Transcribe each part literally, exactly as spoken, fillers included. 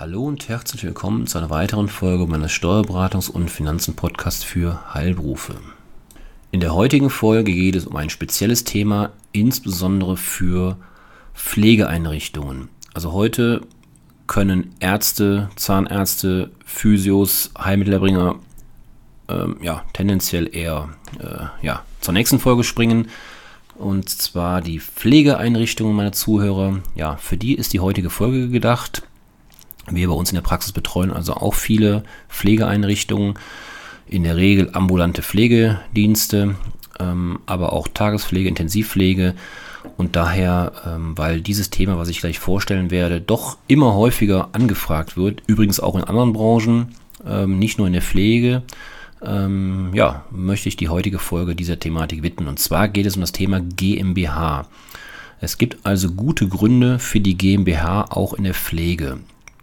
Hallo und herzlich willkommen zu einer weiteren Folge meines Steuerberatungs- und Finanzen-Podcasts für Heilberufe. In der heutigen Folge geht es um ein spezielles Thema, insbesondere für Pflegeeinrichtungen. Also heute können Ärzte, Zahnärzte, Physios, Heilmittelerbringer ähm, ja, tendenziell eher äh, ja, zur nächsten Folge springen. Und zwar die Pflegeeinrichtungen meiner Zuhörer. Ja, für die ist die heutige Folge gedacht. Wir bei uns in der Praxis betreuen also auch viele Pflegeeinrichtungen, in der Regel ambulante Pflegedienste, ähm, aber auch Tagespflege, Intensivpflege. Und daher, ähm, weil dieses Thema, was ich gleich vorstellen werde, doch immer häufiger angefragt wird, übrigens auch in anderen Branchen, ähm, nicht nur in der Pflege, ähm, ja, möchte ich die heutige Folge dieser Thematik widmen. Und zwar geht es um das Thema GmbH. Es gibt also gute Gründe für die GmbH auch in der Pflege.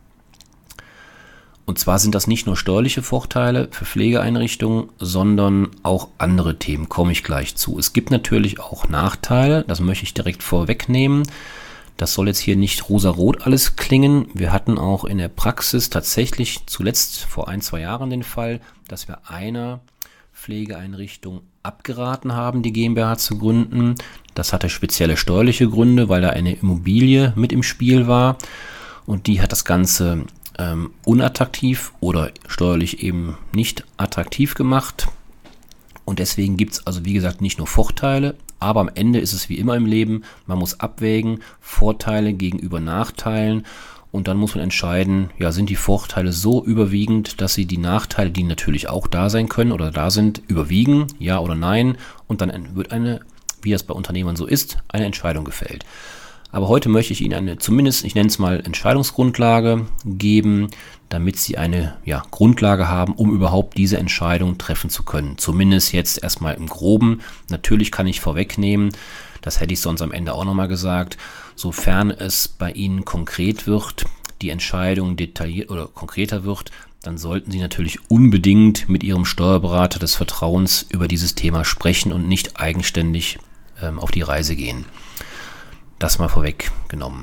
Und zwar sind das nicht nur steuerliche Vorteile für Pflegeeinrichtungen, sondern auch andere Themen, komme ich gleich zu. Es gibt natürlich auch Nachteile, das möchte ich direkt vorwegnehmen. Das soll jetzt hier nicht rosarot alles klingen. Wir hatten auch in der Praxis tatsächlich zuletzt vor ein, zwei Jahren den Fall, dass wir einer Pflegeeinrichtung abgeraten haben, die GmbH zu gründen. Das hatte spezielle steuerliche Gründe, weil da eine Immobilie mit im Spiel war und die hat das Ganze ähm, unattraktiv oder steuerlich eben nicht attraktiv gemacht. Und deswegen gibt es also wie gesagt nicht nur Vorteile, aber am Ende ist es wie immer im Leben, man muss abwägen, Vorteile gegenüber Nachteilen und dann muss man entscheiden, ja, sind die Vorteile so überwiegend, dass sie die Nachteile, die natürlich auch da sein können oder da sind, überwiegen, ja oder nein, und dann wird eine, wie das bei Unternehmern so ist, eine Entscheidung gefällt. Aber heute möchte ich Ihnen eine, zumindest, ich nenne es mal Entscheidungsgrundlage geben, damit Sie eine ja, Grundlage haben, um überhaupt diese Entscheidung treffen zu können. Zumindest jetzt erstmal im Groben. Natürlich kann ich vorwegnehmen, das hätte ich sonst am Ende auch nochmal gesagt, sofern es bei Ihnen konkret wird, die Entscheidung detailliert oder konkreter wird, dann sollten Sie natürlich unbedingt mit Ihrem Steuerberater des Vertrauens über dieses Thema sprechen und nicht eigenständig ähm, auf die Reise gehen. Das mal vorweggenommen.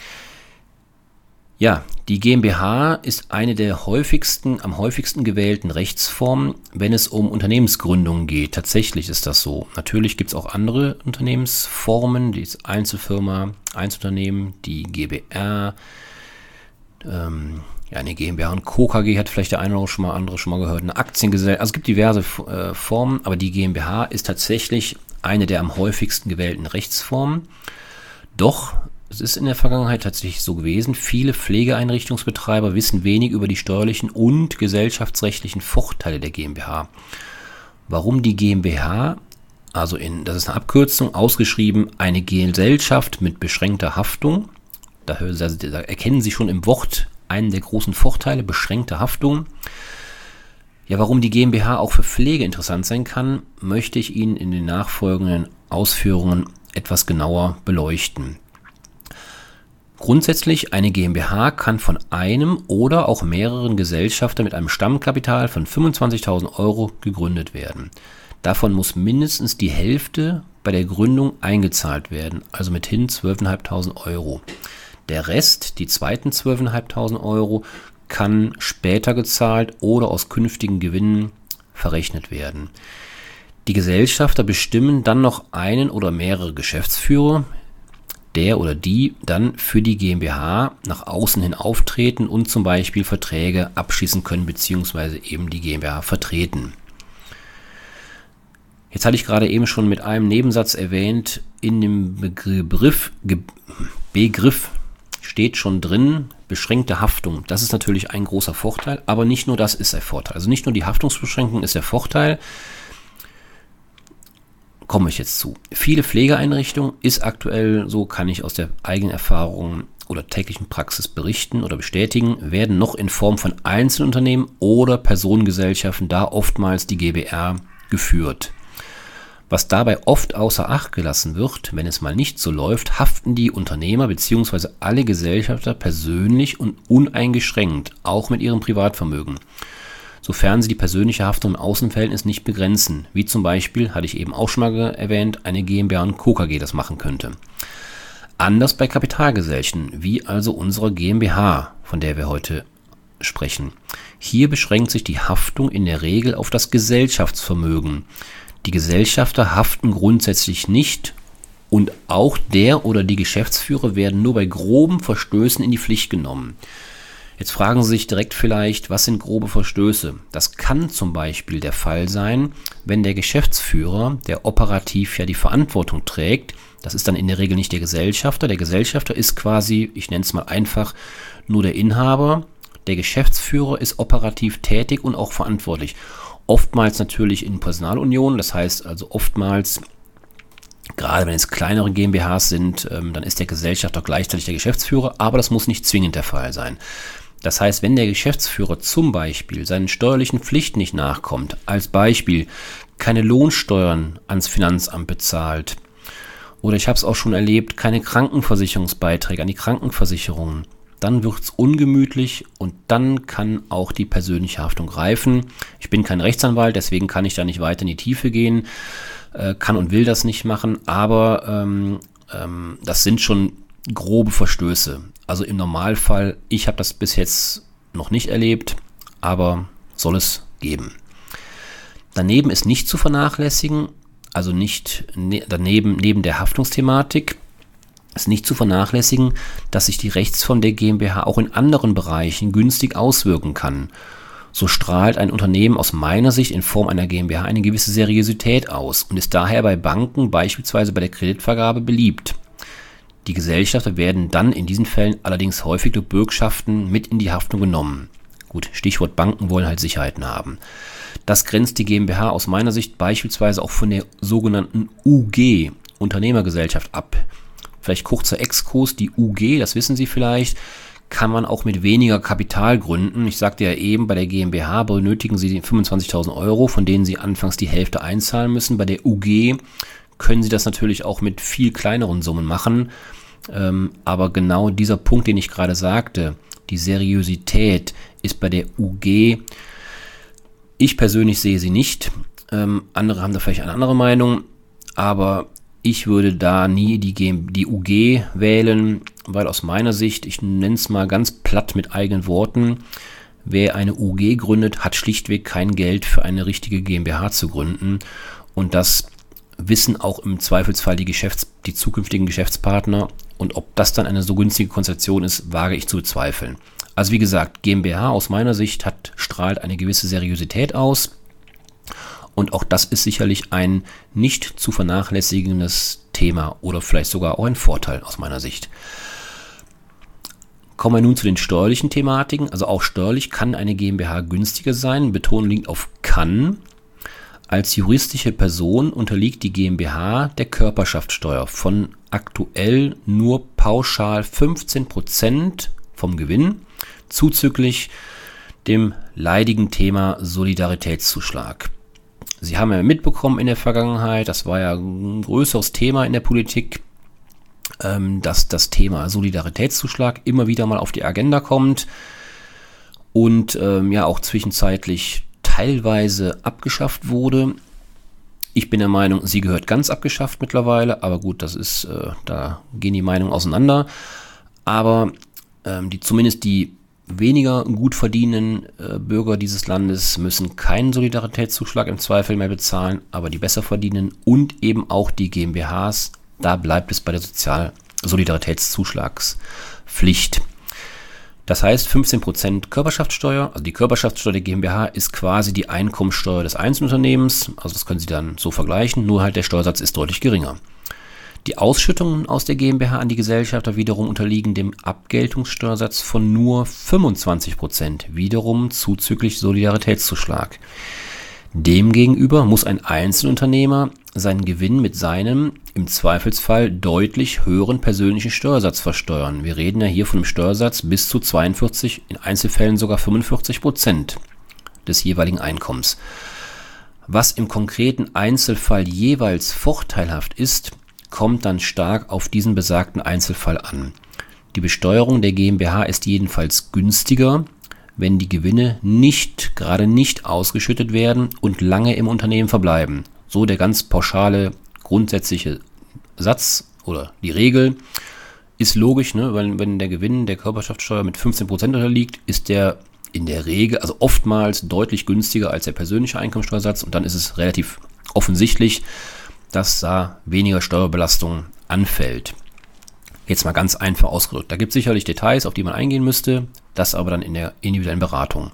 Ja, die GmbH ist eine der häufigsten, am häufigsten gewählten Rechtsformen, wenn es um Unternehmensgründungen geht. Tatsächlich ist das so. Natürlich gibt es auch andere Unternehmensformen, die Einzelfirma, Einzelunternehmen, die GbR, ähm, ja, eine GmbH und Co. K G hat vielleicht der eine oder schon mal andere schon mal gehört, eine Aktiengesellschaft. Also es gibt diverse äh, Formen, aber die GmbH ist tatsächlich eine der am häufigsten gewählten Rechtsformen. Doch, es ist in der Vergangenheit tatsächlich so gewesen, viele Pflegeeinrichtungsbetreiber wissen wenig über die steuerlichen und gesellschaftsrechtlichen Vorteile der GmbH. Warum die GmbH, also in, das ist eine Abkürzung, ausgeschrieben, eine Gesellschaft mit beschränkter Haftung, da, da erkennen Sie schon im Wort einen der großen Vorteile, beschränkte Haftung. Ja, warum die GmbH auch für Pflege interessant sein kann, möchte ich Ihnen in den nachfolgenden Ausführungen etwas genauer beleuchten. Grundsätzlich, eine GmbH kann von einem oder auch mehreren Gesellschaftern mit einem Stammkapital von fünfundzwanzigtausend Euro gegründet werden. Davon muss mindestens die Hälfte bei der Gründung eingezahlt werden, also mithin zwölftausendfünfhundert Euro. Der Rest, die zweiten zwölftausendfünfhundert Euro, kann später gezahlt oder aus künftigen Gewinnen verrechnet werden. Die Gesellschafter bestimmen dann noch einen oder mehrere Geschäftsführer, der oder die dann für die GmbH nach außen hin auftreten und zum Beispiel Verträge abschließen können bzw. eben die GmbH vertreten. Jetzt hatte ich gerade eben schon mit einem Nebensatz erwähnt, in dem Begriff, Begriff steht schon drin, beschränkte Haftung. Das ist natürlich ein großer Vorteil, aber nicht nur das ist der Vorteil. Also nicht nur die Haftungsbeschränkung ist der Vorteil, komme ich jetzt zu. Viele Pflegeeinrichtungen ist aktuell, so kann ich aus der eigenen Erfahrung oder täglichen Praxis berichten oder bestätigen, werden noch in Form von Einzelunternehmen oder Personengesellschaften, da oftmals die GbR, geführt. Was dabei oft außer Acht gelassen wird, wenn es mal nicht so läuft, haften die Unternehmer bzw. alle Gesellschafter persönlich und uneingeschränkt, auch mit ihrem Privatvermögen, sofern sie die persönliche Haftung im Außenverhältnis nicht begrenzen, wie zum Beispiel, hatte ich eben auch schon mal erwähnt, eine GmbH und Co. K G das machen könnte. Anders bei Kapitalgesellschaften, wie also unserer GmbH, von der wir heute sprechen. Hier beschränkt sich die Haftung in der Regel auf das Gesellschaftsvermögen. Die Gesellschafter haften grundsätzlich nicht und auch der oder die Geschäftsführer werden nur bei groben Verstößen in die Pflicht genommen. Jetzt fragen Sie sich direkt vielleicht, was sind grobe Verstöße? Das kann zum Beispiel der Fall sein, wenn der Geschäftsführer, der operativ ja die Verantwortung trägt, das ist dann in der Regel nicht der Gesellschafter. Der Gesellschafter ist quasi, ich nenne es mal einfach, nur der Inhaber. Der Geschäftsführer ist operativ tätig und auch verantwortlich. Oftmals natürlich in Personalunion, das heißt also oftmals, gerade wenn es kleinere GmbHs sind, ähm, dann ist der Gesellschafter gleichzeitig der Geschäftsführer, aber das muss nicht zwingend der Fall sein. Das heißt, wenn der Geschäftsführer zum Beispiel seinen steuerlichen Pflichten nicht nachkommt, als Beispiel keine Lohnsteuern ans Finanzamt bezahlt, oder ich habe es auch schon erlebt, keine Krankenversicherungsbeiträge an die Krankenversicherungen, dann wird es ungemütlich und dann kann auch die persönliche Haftung greifen. Ich bin kein Rechtsanwalt, deswegen kann ich da nicht weiter in die Tiefe gehen, äh, kann und will das nicht machen, aber ähm, ähm, das sind schon grobe Verstöße. Also im Normalfall, ich habe das bis jetzt noch nicht erlebt, aber soll es geben. Daneben ist nicht zu vernachlässigen, also nicht ne, daneben neben der Haftungsthematik, ist nicht zu vernachlässigen, dass sich die Rechtsform der GmbH auch in anderen Bereichen günstig auswirken kann. So strahlt ein Unternehmen aus meiner Sicht in Form einer GmbH eine gewisse Seriosität aus und ist daher bei Banken beispielsweise bei der Kreditvergabe beliebt. Die Gesellschafter werden dann in diesen Fällen allerdings häufig durch Bürgschaften mit in die Haftung genommen. Gut, Stichwort Banken wollen halt Sicherheiten haben. Das grenzt die GmbH aus meiner Sicht beispielsweise auch von der sogenannten U G, Unternehmergesellschaft, ab. Vielleicht kurzer Exkurs, die U G, das wissen Sie vielleicht, kann man auch mit weniger Kapital gründen. Ich sagte ja eben, bei der GmbH benötigen Sie fünfundzwanzigtausend Euro, von denen Sie anfangs die Hälfte einzahlen müssen. Bei der U G können Sie das natürlich auch mit viel kleineren Summen machen. Ähm, aber genau dieser Punkt, den ich gerade sagte, die Seriosität ist bei der U G, ich persönlich sehe sie nicht. Ähm, andere haben da vielleicht eine andere Meinung, aber ich würde da nie die, G die U G wählen, weil aus meiner Sicht, ich nenne es mal ganz platt mit eigenen Worten, wer eine U G gründet, hat schlichtweg kein Geld für eine richtige GmbH zu gründen. Und das wissen auch im Zweifelsfall die, Geschäfts-, die zukünftigen Geschäftspartner. Und ob das dann eine so günstige Konstellation ist, wage ich zu bezweifeln. Also wie gesagt, GmbH aus meiner Sicht hat, strahlt eine gewisse Seriosität aus. Und auch das ist sicherlich ein nicht zu vernachlässigendes Thema oder vielleicht sogar auch ein Vorteil aus meiner Sicht. Kommen wir nun zu den steuerlichen Thematiken. Also auch steuerlich kann eine GmbH günstiger sein. Betonung liegt auf kann. Als juristische Person unterliegt die GmbH der Körperschaftssteuer von aktuell nur pauschal fünfzehn Prozent vom Gewinn, zuzüglich dem leidigen Thema Solidaritätszuschlag. Sie haben ja mitbekommen in der Vergangenheit, das war ja ein größeres Thema in der Politik, dass das Thema Solidaritätszuschlag immer wieder mal auf die Agenda kommt und ja auch zwischenzeitlich teilweise abgeschafft wurde. Ich bin der Meinung, sie gehört ganz abgeschafft mittlerweile, aber gut, das ist, da gehen die Meinungen auseinander. Aber die zumindest die weniger gut verdienenden äh, Bürger dieses Landes müssen keinen Solidaritätszuschlag im Zweifel mehr bezahlen, aber die besser verdienenden und eben auch die GmbHs, da bleibt es bei der Sozial- Solidaritätszuschlagspflicht. Das heißt, fünfzehn Prozent Körperschaftssteuer, also die Körperschaftssteuer der GmbH ist quasi die Einkommensteuer des Einzelunternehmens, also das können Sie dann so vergleichen, nur halt der Steuersatz ist deutlich geringer. Die Ausschüttungen aus der GmbH an die Gesellschafter wiederum unterliegen dem Abgeltungssteuersatz von nur fünfundzwanzig Prozent, wiederum zuzüglich Solidaritätszuschlag. Demgegenüber muss ein Einzelunternehmer seinen Gewinn mit seinem im Zweifelsfall deutlich höheren persönlichen Steuersatz versteuern. Wir reden ja hier von einem Steuersatz bis zu zweiundvierzig, in Einzelfällen sogar fünfundvierzig Prozent des jeweiligen Einkommens. Was im konkreten Einzelfall jeweils vorteilhaft ist, kommt dann stark auf diesen besagten Einzelfall an. Die Besteuerung der GmbH ist jedenfalls günstiger, wenn die Gewinne nicht, gerade nicht ausgeschüttet werden und lange im Unternehmen verbleiben. So der ganz pauschale, grundsätzliche Satz oder die Regel. ist logisch, ne? Weil wenn der Gewinn der Körperschaftssteuer mit fünfzehn Prozent unterliegt, ist der in der Regel, also oftmals deutlich günstiger als der persönliche Einkommensteuersatz und dann ist es relativ offensichtlich, dass da weniger Steuerbelastung anfällt. Jetzt mal ganz einfach ausgedrückt. Da gibt es sicherlich Details, auf die man eingehen müsste, das aber dann in der individuellen Beratung.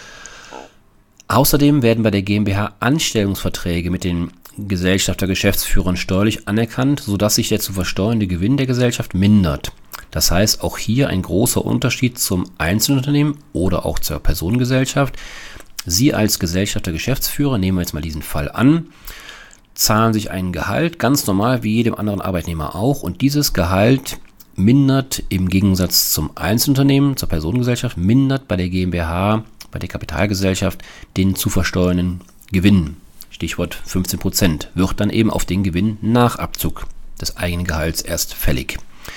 Außerdem werden bei der GmbH Anstellungsverträge mit den Gesellschafter, Geschäftsführern steuerlich anerkannt, sodass sich der zu versteuernde Gewinn der Gesellschaft mindert. Das heißt, auch hier ein großer Unterschied zum Einzelunternehmen oder auch zur Personengesellschaft. Sie als Gesellschafter, Geschäftsführer, nehmen wir jetzt mal diesen Fall an, zahlen sich ein Gehalt, ganz normal wie jedem anderen Arbeitnehmer auch. Und dieses Gehalt mindert im Gegensatz zum Einzelunternehmen, zur Personengesellschaft, mindert bei der GmbH, bei der Kapitalgesellschaft den zu versteuernden Gewinn. Stichwort fünfzehn Prozent, wird dann eben auf den Gewinn nach Abzug des eigenen Gehalts erst fällig.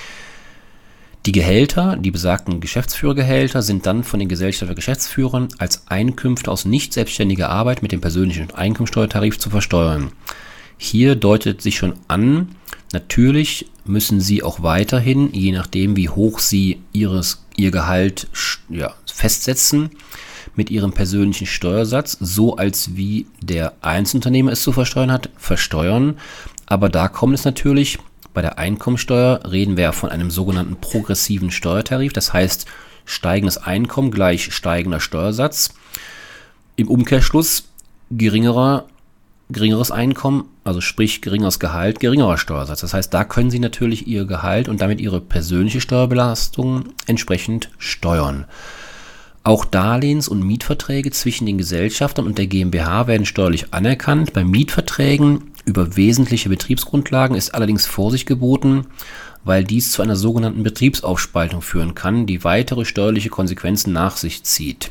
Die Gehälter, die besagten Geschäftsführergehälter, sind dann von den Gesellschafter Geschäftsführern als Einkünfte aus nicht selbstständiger Arbeit mit dem persönlichen Einkommensteuertarif zu versteuern. Hier deutet sich schon an, natürlich müssen Sie auch weiterhin, je nachdem wie hoch Sie ihres, Ihr Gehalt ja, festsetzen, mit Ihrem persönlichen Steuersatz, so als wie der Einzelunternehmer es zu versteuern hat, versteuern. Aber da kommt es natürlich, bei der Einkommensteuer reden wir ja von einem sogenannten progressiven Steuertarif, das heißt steigendes Einkommen gleich steigender Steuersatz. Im Umkehrschluss geringerer, geringeres Einkommen, also sprich geringeres Gehalt, geringerer Steuersatz. Das heißt, da können Sie natürlich Ihr Gehalt und damit Ihre persönliche Steuerbelastung entsprechend steuern. Auch Darlehens- und Mietverträge zwischen den Gesellschaftern und der GmbH werden steuerlich anerkannt. Bei Mietverträgen über wesentliche Betriebsgrundlagen ist allerdings Vorsicht geboten, weil dies zu einer sogenannten Betriebsaufspaltung führen kann, die weitere steuerliche Konsequenzen nach sich zieht.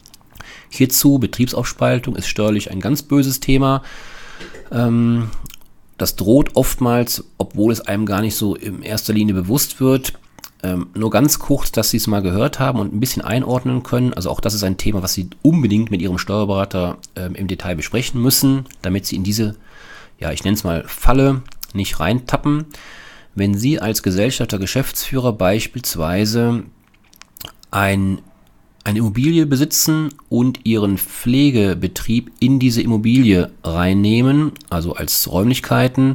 Hierzu, Betriebsaufspaltung ist steuerlich ein ganz böses Thema. Ähm, das droht oftmals, obwohl es einem gar nicht so in erster Linie bewusst wird. Ähm, nur ganz kurz, dass Sie es mal gehört haben und ein bisschen einordnen können. Also auch das ist ein Thema, was Sie unbedingt mit Ihrem Steuerberater ähm, im Detail besprechen müssen, damit Sie in diese, ja, ich nenne es mal Falle, nicht reintappen. Wenn Sie als Gesellschafter, Geschäftsführer beispielsweise ein, eine Immobilie besitzen und Ihren Pflegebetrieb in diese Immobilie reinnehmen, also als Räumlichkeiten,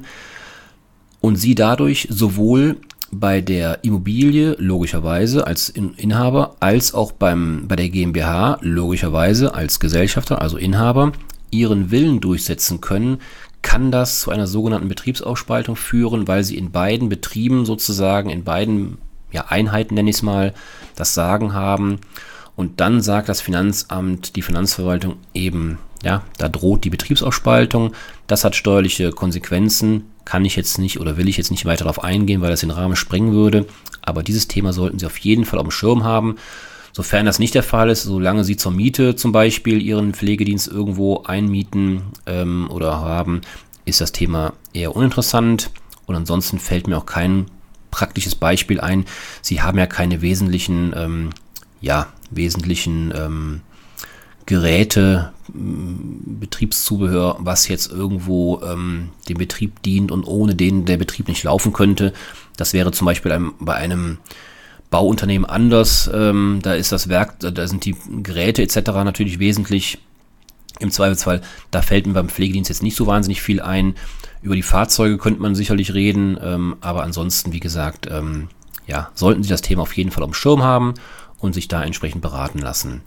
und Sie dadurch sowohl bei der Immobilie logischerweise als Inhaber als auch beim, bei der GmbH logischerweise als Gesellschafter, also Inhaber, ihren Willen durchsetzen können, kann das zu einer sogenannten Betriebsaufspaltung führen, weil Sie in beiden Betrieben sozusagen, in beiden ja, Einheiten nenne ich es mal, das Sagen haben. Und dann sagt das Finanzamt, die Finanzverwaltung eben, ja, da droht die Betriebsaufspaltung. Das hat steuerliche Konsequenzen. Kann ich jetzt nicht oder will ich jetzt nicht weiter darauf eingehen, weil das den Rahmen sprengen würde. Aber dieses Thema sollten Sie auf jeden Fall auf dem Schirm haben. Sofern das nicht der Fall ist, solange Sie zur Miete zum Beispiel Ihren Pflegedienst irgendwo einmieten ähm, oder haben, ist das Thema eher uninteressant. Und ansonsten fällt mir auch kein praktisches Beispiel ein. Sie haben ja keine wesentlichen, ähm, ja, wesentlichen ähm, Geräte, Betriebszubehör, was jetzt irgendwo ähm, dem Betrieb dient und ohne den der Betrieb nicht laufen könnte. Das wäre zum Beispiel einem, bei einem Bauunternehmen anders. Ähm, da ist das Werk, da sind die Geräte et cetera natürlich wesentlich. Im Zweifelsfall, da fällt mir beim Pflegedienst jetzt nicht so wahnsinnig viel ein. Über die Fahrzeuge könnte man sicherlich reden, ähm, aber ansonsten, wie gesagt, ähm, ja, sollten Sie das Thema auf jeden Fall auf dem Schirm haben und sich da entsprechend beraten lassen.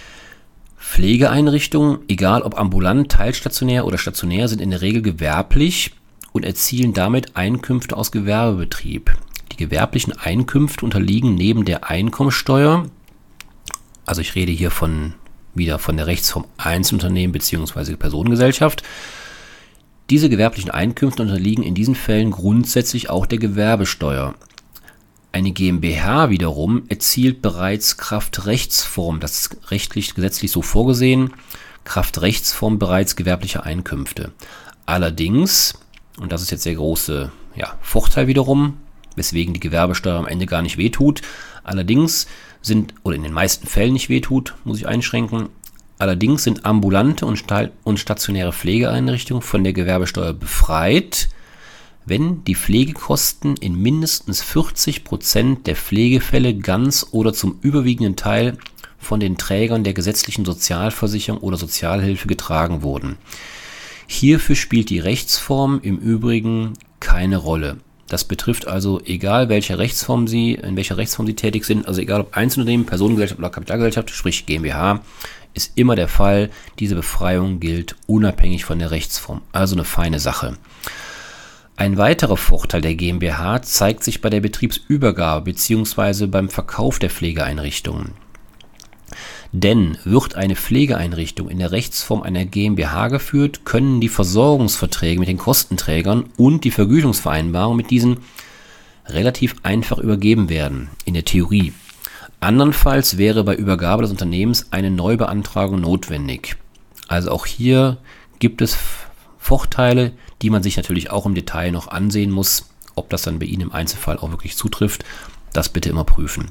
Pflegeeinrichtungen, egal ob ambulant, teilstationär oder stationär, sind in der Regel gewerblich und erzielen damit Einkünfte aus Gewerbebetrieb. Die gewerblichen Einkünfte unterliegen neben der Einkommensteuer, also ich rede hier von wieder von der Rechtsform Einzelunternehmen bzw. Personengesellschaft. Diese gewerblichen Einkünfte unterliegen in diesen Fällen grundsätzlich auch der Gewerbesteuer. Eine GmbH wiederum erzielt bereits Kraft Rechtsform, das ist rechtlich, gesetzlich so vorgesehen, Kraft Rechtsform bereits gewerbliche Einkünfte. Allerdings, und das ist jetzt der große ja, Vorteil wiederum, weswegen die Gewerbesteuer am Ende gar nicht wehtut, allerdings sind, oder in den meisten Fällen nicht wehtut, muss ich einschränken, allerdings sind ambulante und stationäre Pflegeeinrichtungen von der Gewerbesteuer befreit, wenn die Pflegekosten in mindestens vierzig Prozent der Pflegefälle ganz oder zum überwiegenden Teil von den Trägern der gesetzlichen Sozialversicherung oder Sozialhilfe getragen wurden. Hierfür spielt die Rechtsform im Übrigen keine Rolle. Das betrifft also, egal welche Rechtsform Sie, in welcher Rechtsform Sie tätig sind, also egal ob Einzelunternehmen, Personengesellschaft oder Kapitalgesellschaft, sprich GmbH, ist immer der Fall. Diese Befreiung gilt unabhängig von der Rechtsform. Also eine feine Sache. Ein weiterer Vorteil der GmbH zeigt sich bei der Betriebsübergabe bzw. beim Verkauf der Pflegeeinrichtungen. Denn wird eine Pflegeeinrichtung in der Rechtsform einer GmbH geführt, können die Versorgungsverträge mit den Kostenträgern und die Vergütungsvereinbarung mit diesen relativ einfach übergeben werden, in der Theorie. Andernfalls wäre bei Übergabe des Unternehmens eine Neubeantragung notwendig. Also auch hier gibt es Vorteile, die man sich natürlich auch im Detail noch ansehen muss. Ob das dann bei Ihnen im Einzelfall auch wirklich zutrifft, das bitte immer prüfen.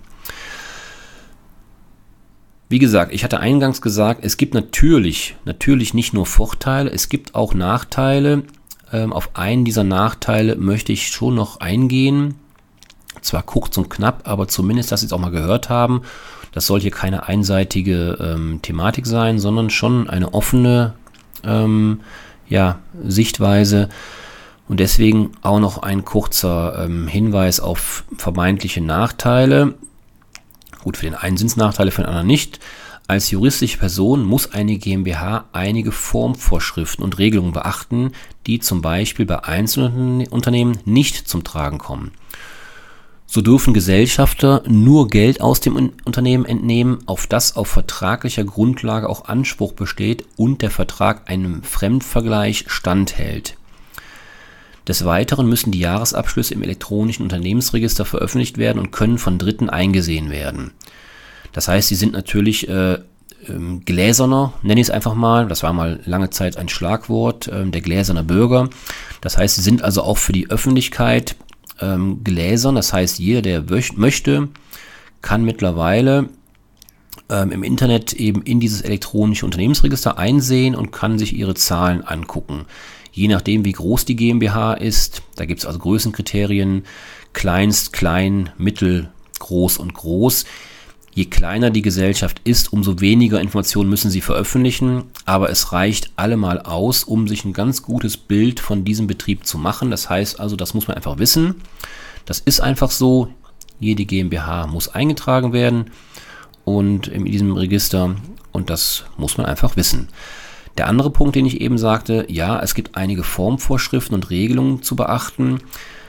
Wie gesagt, ich hatte eingangs gesagt, es gibt natürlich, natürlich nicht nur Vorteile, es gibt auch Nachteile. Ähm, auf einen dieser Nachteile möchte ich schon noch eingehen. Zwar kurz und knapp, aber zumindest, dass Sie es auch mal gehört haben. Das soll hier keine einseitige ähm, Thematik sein, sondern schon eine offene ähm, ja, Sichtweise. Und deswegen auch noch ein kurzer ähm, Hinweis auf vermeintliche Nachteile. Gut, für den einen sind es Nachteile, für den anderen nicht. Als juristische Person muss eine GmbH einige Formvorschriften und Regelungen beachten, die zum Beispiel bei Einzelunternehmen nicht zum Tragen kommen. So dürfen Gesellschafter nur Geld aus dem Unternehmen entnehmen, auf das auf vertraglicher Grundlage auch Anspruch besteht und der Vertrag einem Fremdvergleich standhält. Des Weiteren müssen die Jahresabschlüsse im elektronischen Unternehmensregister veröffentlicht werden und können von Dritten eingesehen werden. Das heißt, sie sind natürlich äh, ähm, gläserner, nenne ich es einfach mal. Das war mal lange Zeit ein Schlagwort, äh, der gläserne Bürger. Das heißt, sie sind also auch für die Öffentlichkeit ähm, gläsern. Das heißt, jeder, der wöch- möchte, kann mittlerweile ähm, im Internet eben in dieses elektronische Unternehmensregister einsehen und kann sich ihre Zahlen angucken. Je nachdem, wie groß die GmbH ist, da gibt es also Größenkriterien, kleinst, klein, mittel, groß und groß. Je kleiner die Gesellschaft ist, umso weniger Informationen müssen sie veröffentlichen, aber es reicht allemal aus, um sich ein ganz gutes Bild von diesem Betrieb zu machen. Das heißt also, das muss man einfach wissen. Das ist einfach so, jede GmbH muss eingetragen werden und in diesem Register und das muss man einfach wissen. Der andere Punkt, den ich eben sagte, ja, es gibt einige Formvorschriften und Regelungen zu beachten.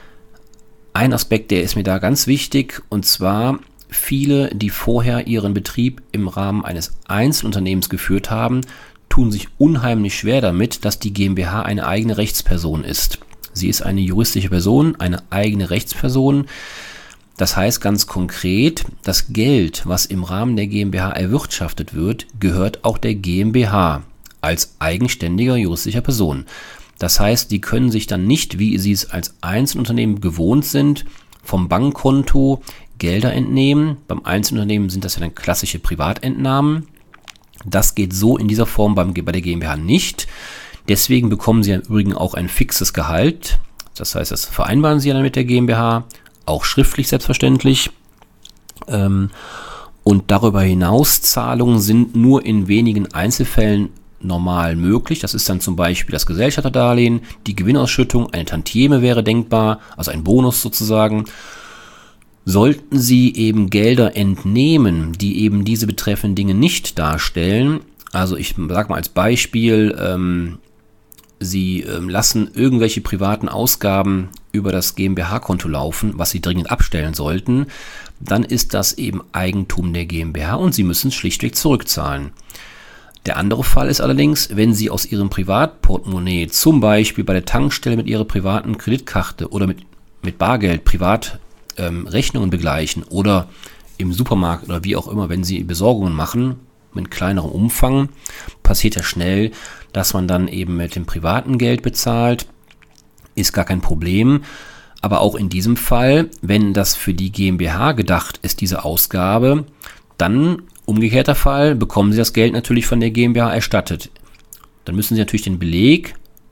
Ein Aspekt, der ist mir da ganz wichtig, und zwar viele, die vorher ihren Betrieb im Rahmen eines Einzelunternehmens geführt haben, tun sich unheimlich schwer damit, dass die GmbH eine eigene Rechtsperson ist. Sie ist eine juristische Person, eine eigene Rechtsperson. Das heißt ganz konkret, das Geld, was im Rahmen der GmbH erwirtschaftet wird, gehört auch der GmbH als eigenständiger juristischer Person. Das heißt, die können sich dann nicht, wie sie es als Einzelunternehmen gewohnt sind, vom Bankkonto Gelder entnehmen. Beim Einzelunternehmen sind das ja dann klassische Privatentnahmen. Das geht so in dieser Form beim, bei der GmbH nicht. Deswegen bekommen sie im Übrigen auch ein fixes Gehalt. Das heißt, das vereinbaren sie dann mit der GmbH, auch schriftlich selbstverständlich. Ähm, und darüber hinaus Zahlungen sind nur in wenigen Einzelfällen normal möglich. Das ist dann zum Beispiel das Gesellschafterdarlehen, die Gewinnausschüttung, eine Tantieme wäre denkbar, also ein Bonus sozusagen. Sollten Sie eben Gelder entnehmen, die eben diese betreffenden Dinge nicht darstellen, also ich sage mal als Beispiel, ähm, Sie ähm, lassen irgendwelche privaten Ausgaben über das GmbH-Konto laufen, was Sie dringend abstellen sollten, dann ist das eben Eigentum der GmbH und Sie müssen es schlichtweg zurückzahlen. Der andere Fall ist allerdings, wenn Sie aus Ihrem Privatportemonnaie, zum Beispiel bei der Tankstelle mit Ihrer privaten Kreditkarte oder mit, mit Bargeld privat ähm, Rechnungen begleichen oder im Supermarkt oder wie auch immer, wenn Sie Besorgungen machen, mit kleinerem Umfang, passiert ja schnell, dass man dann eben mit dem privaten Geld bezahlt, ist gar kein Problem. Aber auch in diesem Fall, wenn das für die GmbH gedacht ist, diese Ausgabe, dann umgekehrter Fall, bekommen Sie das Geld natürlich von der GmbH erstattet. Dann müssen Sie natürlich den Beleg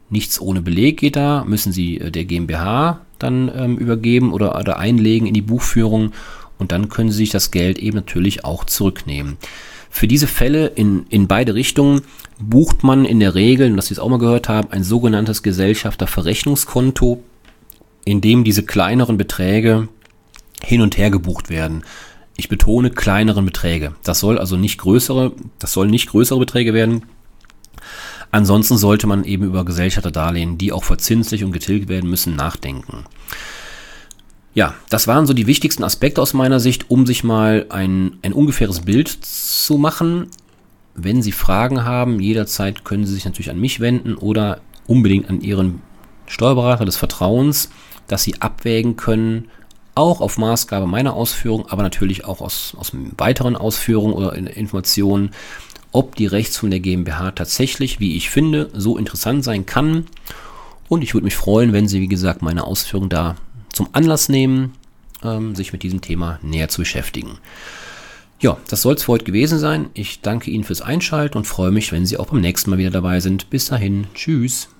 Nichts ohne Beleg geht da, müssen Sie der GmbH dann ähm, übergeben oder, oder einlegen in die Buchführung und dann können Sie sich das Geld eben natürlich auch zurücknehmen. Für diese Fälle in, in beide Richtungen bucht man in der Regel, und das Sie es auch mal gehört haben, ein sogenanntes Gesellschafterverrechnungskonto, in dem diese kleineren Beträge hin und her gebucht werden. Ich betone kleineren Beträge. Das soll also nicht größere, das sollen nicht größere Beträge werden. Ansonsten sollte man eben über Gesellschafterdarlehen, die auch verzinslich und getilgt werden müssen, nachdenken. Ja, das waren so die wichtigsten Aspekte aus meiner Sicht, um sich mal ein, ein ungefähres Bild zu machen. Wenn Sie Fragen haben, jederzeit können Sie sich natürlich an mich wenden oder unbedingt an Ihren Steuerberater des Vertrauens, dass Sie abwägen können, auch auf Maßgabe meiner Ausführung, aber natürlich auch aus, aus weiteren Ausführungen oder Informationen, ob die Rechtsform der GmbH tatsächlich, wie ich finde, so interessant sein kann. Und ich würde mich freuen, wenn Sie, wie gesagt, meine Ausführungen da zum Anlass nehmen, ähm, sich mit diesem Thema näher zu beschäftigen. Ja, das soll es für heute gewesen sein. Ich danke Ihnen fürs Einschalten und freue mich, wenn Sie auch beim nächsten Mal wieder dabei sind. Bis dahin, tschüss.